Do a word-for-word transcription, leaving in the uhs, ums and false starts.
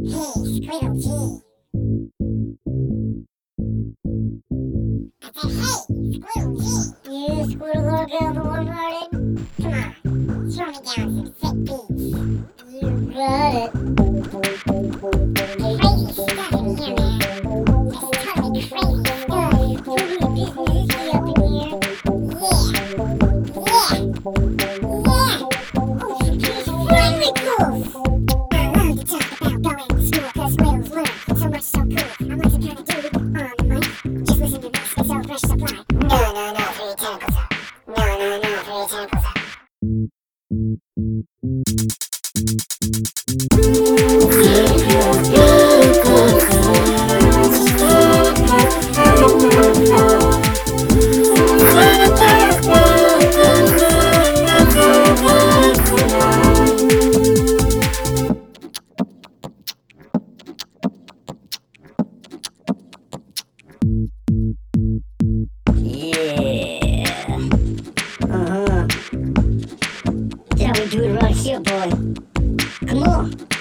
Squirrel G. I said, hey, Squirrel G. You squirrel little girl, the warm-hearted. Come on, throw me down some sick beats. You got it. Crazy stuff in here, man. Just totally crazy stuff. Totally business-y up in here. Yeah. Yeah. Yeah. Oh, she's really cool. I love to talk about going to school, cause squirrels learn so much so cool. I'm like the kind of dude on the mic. Just listen to this, it's all fresh supply. No, no, no, three tentacles up. No, no, no, three tentacles up. Yeah. Uh-huh. That's how we do it right here, boy. Come on.